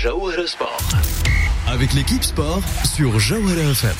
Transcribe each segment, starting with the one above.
Jawhara Sport. Avec l'équipe sport sur Jawhara FM.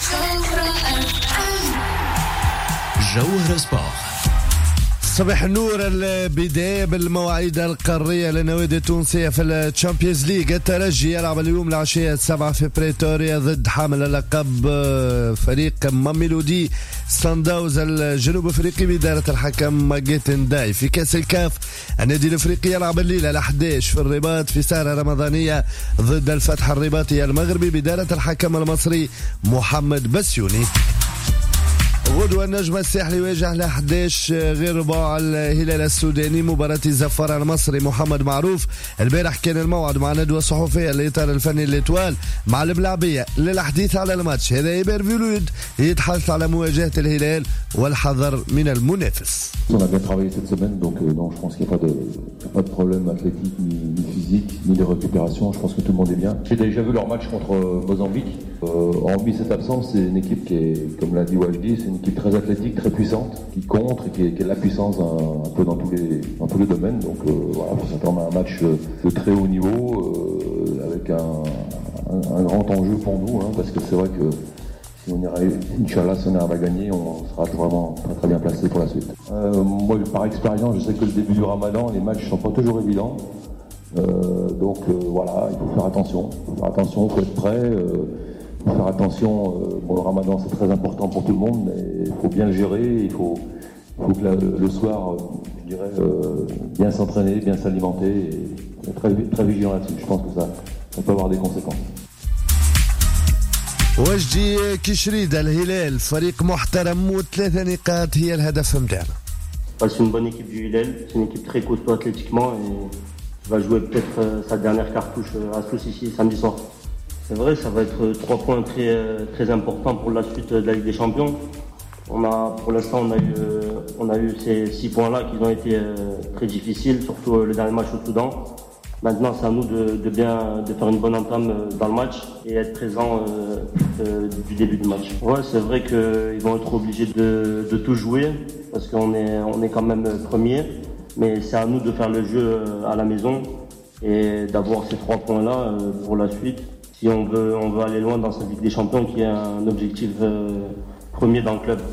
Jawhara Sport. صباح النور. البداية بالمواعيد القارية للنوادي التونسية في الشامبيونز ليج. الترجي يلعب اليوم العشية 7 في بريتوريا ضد حامل اللقب فريق ماميلودي سانداوز الجنوب افريقي بإدارة الحكم ماجيتن داي. في كاس الكاف النادي الافريقي يلعب الليلة على 11 في الرباط في سهرة رمضانية ضد الفتح الرباطي المغربي بإدارة الحكم المصري محمد بسيوني. غدوة النجم الساحلي يواجه ل 11 غير ربع الهلال السوداني مباراة الزفار المصري محمد معروف. البارح كان الموعد مع ندوة صحفية الإطار الفني الإتوال مع الملاعبية للحديث على الماتش. هذا إبر فيلود يتحدث على مواجهة الهلال والحذر من المنافس. On a bien travaillé cette semaine, donc je pense qu'il n'y a pas de problème athlétique, ni physique, ni de récupération. Je pense que tout le monde est bien. J'ai déjà vu leur match contre Mozambique. Hormis cette absence, c'est une équipe qui est, comme l'a dit Wajdi, c'est une équipe très athlétique, très puissante, qui contre et qui a la puissance un peu dans tous les domaines. Donc voilà, faut s'attendre à un match de très haut niveau, avec un grand enjeu pour nous, parce que c'est vrai que si on arrive, Inch'Allah, si on arrive à gagner, on sera vraiment très très bien placé pour la suite. Moi, par expérience, je sais que le début du Ramadan, les matchs sont pas toujours évidents. Donc voilà, il faut faire attention. Il faut être prêt. Il faut faire attention. Bon, le Ramadan, c'est très important pour tout le monde, mais il faut bien le gérer. Il faut que le soir, je dirais, bien s'entraîner, bien s'alimenter et être très vigilant là-dessus. Je pense que ça peut avoir des conséquences. وجدي كشريد الهلال فريق محترم و3 نقاط هي الهدف متاعنا. C'est une bonne équipe du Hilal, c'est une équipe très costaud athlétiquement et va jouer peut-être sa dernière cartouche à Sousse ici samedi soir. C'est vrai, ça va être 3 points très importants pour la suite de la Ligue des Champions. Pour l'instant, on a eu ces 6 points-là qui ont été très difficiles, surtout le dernier match au Soudan. Maintenant, c'est à nous de faire une bonne entame dans le match et être présent du début du match. Ouais, c'est vrai qu'ils vont être obligés de tout jouer parce qu'on est quand même premier, mais c'est à nous de faire le jeu à la maison et d'avoir ces 3 points-là pour la suite. Si on veut aller loin dans cette Ligue des Champions qui est un objectif premier dans le club.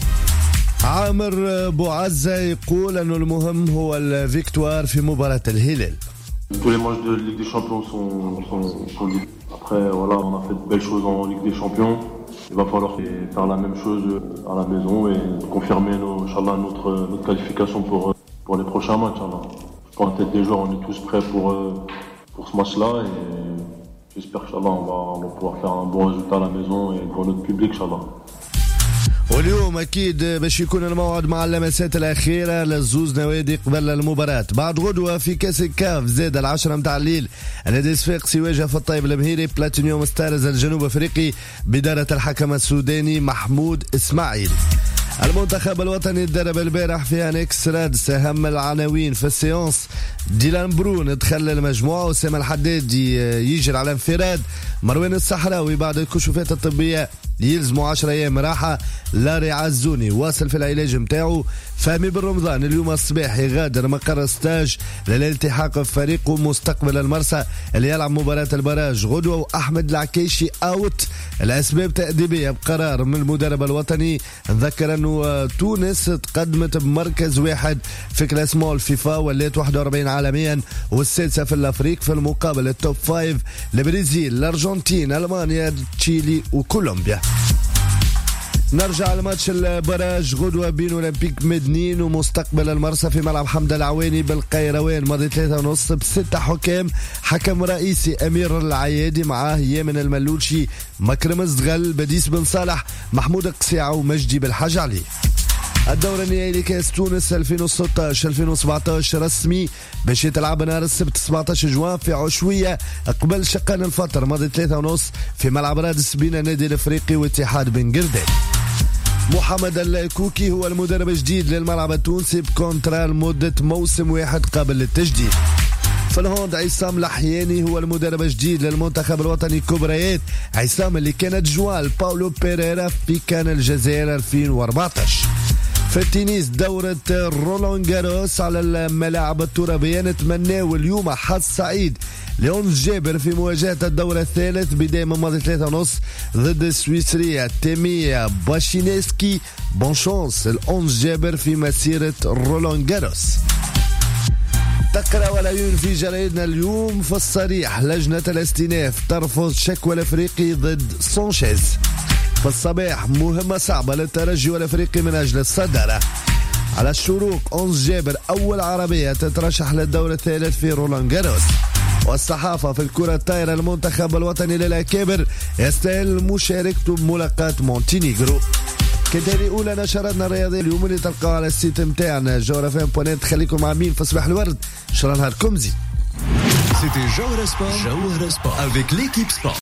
عامر بوعزة يقول أنه المهم هو الفيكتوار في مباراة الهلال. Tous les matchs de Ligue des Champions sont libres. Après, voilà, on a fait de belles choses en Ligue des Champions. Il va falloir faire la même chose à la maison et confirmer Inch'Allah, notre qualification pour les prochains matchs. Pour la tête des joueurs, on est tous prêts pour ce match-là et j'espère qu'Inch'Allah, on va pouvoir faire un bon résultat à la maison et devant notre public, Inch'Allah. واليوم أكيد باش يكون الموعد مع اللمسات الأخيرة للزوز نوادي قبل المباراة. بعد غدوة في كاس الكاف زاد 10 متاع الليل النادي الصفاقسي يواجه في الطيب المهيري بلاتينيوم ستارز الجنوب أفريقي بدارة الحكم السوداني محمود إسماعيل. المنتخب الوطني تدرب البارح في انكس رادس. اهم العناوين في السيونس: ديلان برون دخل المجموعه، وسام الحدادي يجري على انفراد، مروان الصحراوي بعد الكشوفات الطبيه يلزموا 10 ايام راحه، لاري عزوني واصل في العلاج متاعه، فهمي بن رمضان اليوم الصباح يغادر مقر ستاج للالتحاق بفريقه مستقبل المرسى اللي يلعب مباراه البراج غدوه، واحمد العكيشي اوت الاسباب تاديبيه بقرار من المدرب الوطني. نذكر انه تونس تقدمت بمركز 1 في كلاسمون الفيفا ولات 41 عالميا والسادسه في الافريق، في المقابل التوب 5 البرازيل، الارجنتين، المانيا، تشيلي وكولومبيا. نرجع لماتش البراج غدوة بين أولمبيك مدنين ومستقبل المرسى في ملعب حمد العواني بالقيروان. ماضي 3:30 ب6 حكام، حكم رئيسي أمير العيادي، معاه يامن الملولشي، مكرم الزغل، بديس بن صالح، محمود القسيعة ومجدي بالحاج علي. الدورة النهائية لكأس تونس 2016-2017 رسمي باش يتلعب نهار السبت 17 جوان في عشوية قبل شقان الفطر. ماضي 3:30 في ملعب رادس بين النادي الافريقي واتحاد بن قردان. محمد الكوكي هو المدرب الجديد للملعب التونسي بكونترا لمدة موسم واحد قبل للتجديد. في الهوند عصام الحياني هو المدرب الجديد للمنتخب الوطني كبريات، عصام اللي كانت جوال باولو بيريرا في كان الجزائر 2014. في التنس دورة رولان جاروس على الملاعب الترابية نتمنى اليوم حظ سعيد لأونس جابر في مواجهة الدور الثالث بداية من ماضي 3:30 ضد السويسرية تيميا باشينيسكي. بون شانس الأونس جابر في مسيرة رولان جاروس. تقرأ والعيون في جرائدنا اليوم في الصريح: لجنة الاستئناف ترفض شكوى الافريقي ضد سانشيز. في الصباح: مهمة صعبة للترجي والافريقي من اجل الصدارة. على الشروق: أونس جابر اول عربية تترشح للدور الثالث في رولان جاروس. والصحافة: في الكرة الطايرة المنتخب الوطني للأكابر يستاهل مشاركته بملاقاة مونتينيغرو. كانت هذه أولى نشراتنا الرياضية اليوم اللي تلقاها على السيت متاعنا جوهرفم.net. خليكم مع مين في صباح الورد. إن شاء الله نهاركم زين. C'était Jawara Sport avec l'équipe sport.